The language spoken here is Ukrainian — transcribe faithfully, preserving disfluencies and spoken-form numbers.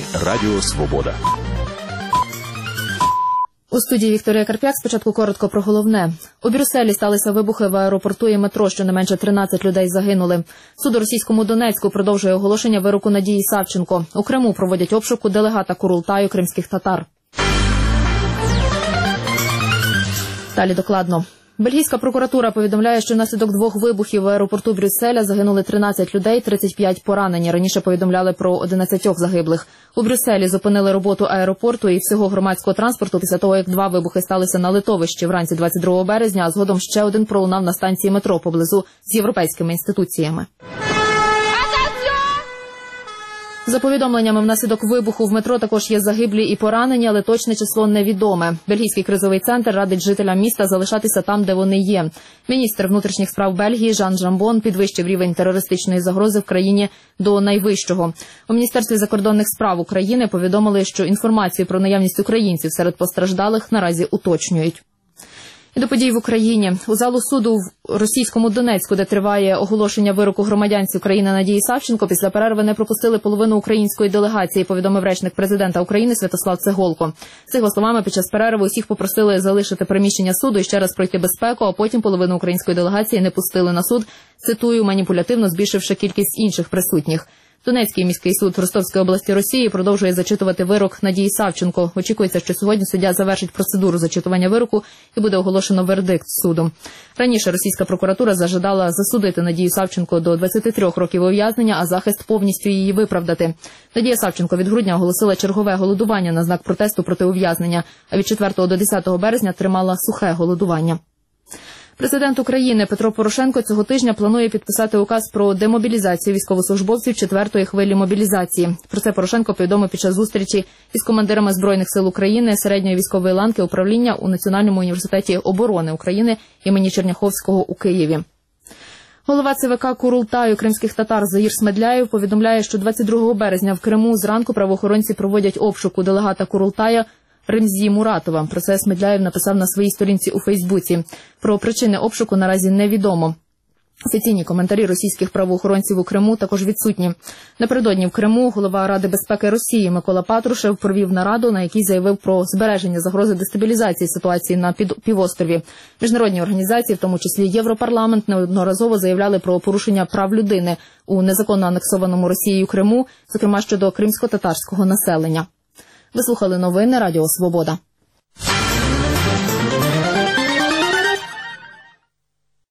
ефірі Радіо Свобода. У студії Вікторія Карп'як. Спочатку коротко про головне. У Брюсселі сталися вибухи в аеропорту і метро, щонайменше тринадцять людей загинули. Суд у російському Донецьку продовжує оголошення вироку Надії Савченко. У Криму проводять обшук у делегата Курултаю кримських татар. Далі докладно. Бельгійська прокуратура повідомляє, що внаслідок двох вибухів в аеропорту Брюсселя загинули тринадцять людей, тридцять п'ять поранені. Раніше повідомляли про одинадцять загиблих. У Брюсселі зупинили роботу аеропорту і всього громадського транспорту після того, як два вибухи сталися на литовищі вранці двадцять другого березня, а згодом ще один пролунав на станції метро поблизу з європейськими інституціями. За повідомленнями, внаслідок вибуху в метро також є загиблі і поранені, але точне число невідоме. Бельгійський кризовий центр радить жителям міста залишатися там, де вони є. Міністр внутрішніх справ Бельгії Жан Жамбон підвищив рівень терористичної загрози в країні до найвищого. У Міністерстві закордонних справ України повідомили, що інформацію про наявність українців серед постраждалих наразі уточнюють. І до подій в Україні. У залу суду в російському Донецьку, де триває оголошення вироку громадянці України Надії Савченко, після перерви не пропустили половину української делегації, повідомив речник президента України Святослав Цеголко. За його словами, під час перерви усіх попросили залишити приміщення суду і ще раз пройти безпеку, а потім половину української делегації не пустили на суд, цитую, маніпулятивно збільшивши кількість інших присутніх. Донецький міський суд Ростовської області Росії продовжує зачитувати вирок Надії Савченко. Очікується, що сьогодні суддя завершить процедуру зачитування вироку і буде оголошено вердикт суду. Раніше російська прокуратура зажадала засудити Надію Савченко до двадцяти трьох років ув'язнення, а захист повністю її виправдати. Надія Савченко від грудня оголосила чергове голодування на знак протесту проти ув'язнення, а від четвертого до десятого березня тримала сухе голодування. Президент України Петро Порошенко цього тижня планує підписати указ про демобілізацію військовослужбовців четвертої хвилі мобілізації. Про це Порошенко повідомив під час зустрічі із командирами Збройних сил України середньої військової ланки управління у Національному університеті оборони України імені Черняховського у Києві. Голова ЦВК Курултаю кримських татар Заїр Смедляєв повідомляє, що двадцять другого березня в Криму зранку правоохоронці проводять обшук у делегата Курултая Ремзі Муратова. Про це Смедляєв написав на своїй сторінці у Фейсбуці. Про причини обшуку наразі невідомо. Офіційні коментарі російських правоохоронців у Криму також відсутні. Напередодні в Криму голова Ради безпеки Росії Микола Патрушев провів нараду, на якій заявив про збереження загрози дестабілізації ситуації на півострові. Міжнародні організації, в тому числі Європарламент, неодноразово заявляли про порушення прав людини у незаконно анексованому Росією Криму, зокрема щодо кримсько-татарського населення. Ви слухали новини Радіо Свобода.